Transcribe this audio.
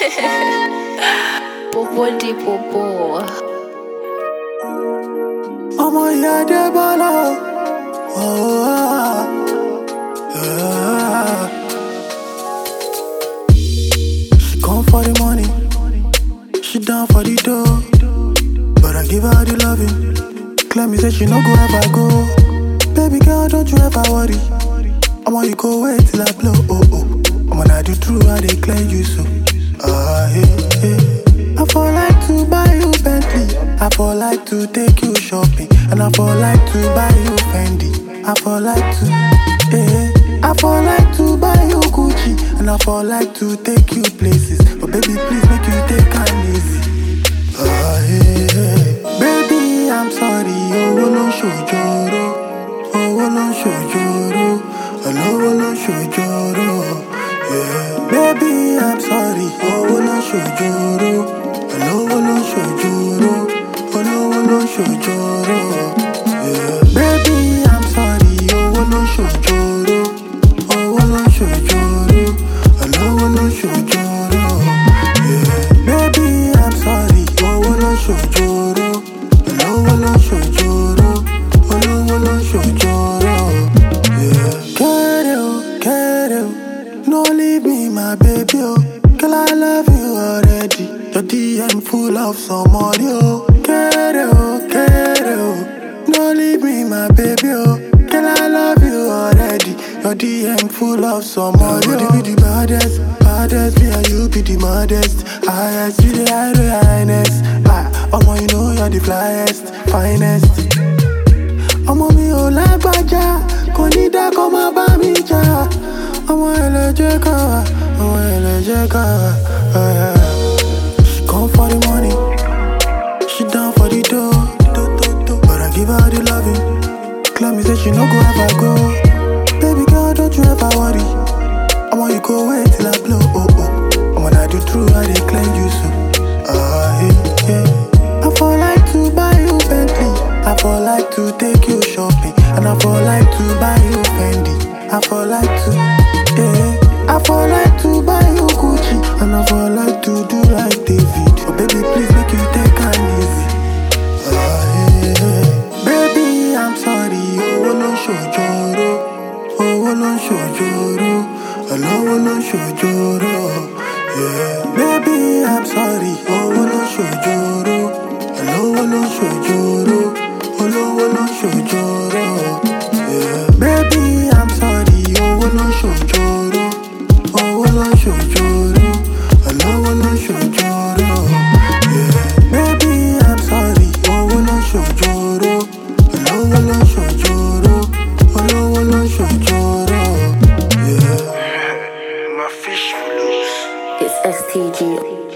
Popo di popo. Ọmọ ìyá Adébọ́lá. She come for the money, she down for the dough, but I give her the loving. Claim me say she no go ever go. Baby girl, don't you ever worry. You go wait till I blow. Not the true how they claim you so. I for like to buy you Bentley, I for like to take you shopping, and I for like to buy you Fendi. I for like to, I for like to buy you Gucci, and I for like to take you places. But baby, please make you take it easy. Baby, I'm sorry, oh no shojoro, oh no shojoro, oh no shojoro. Baby, I'm sorry, oh no shojoro, oh no shojoro, oh no shojoro. Baby, I'm sorry, oh no shojoro, oh no shojoro, oh no shojoro. Baby, I'm sorry, oh no shojoro, oh no shojoro, oh no shojoro. No leave me, my baby, oh. Girl, I love you already. Your DM full of some audio. No leave me, my baby, oh. Girl, I love you already. Your DM full of some audio. Nobody be the baddest, me and you be the modest. Highest, you the highness. You know you're the finest. Mi ò lágbájá, kò ní dá kó má bá mi jà. Ẹlẹ́jẹ̀ ká wá. She come for the money, she down for the dough, but I give her the loving. Claim me say she no go ever go. Baby girl, don't you ever worry. You go wait till I blow. Not the true how they claim you so. I for like to buy you Bentley, I for like to take you shopping, and I for like to buy you Fendi. I for like to, I for like to buy you Gucci, and I for like to do like David. But baby, please make you take it easy. Baby, I'm sorry, oh no shojoro, oh no shojoro, oh no shojoro. Baby, I'm sorry, oh no shojoro, oh no shojoro, oh no shojoro. Baby, I'm sorry, oh no shojoro, oh no shojoro, oh no shojoro. Baby, I'm sorry, oh no shojoro, oh no shojoro, oh no shojoro. My fish loose. It's STG.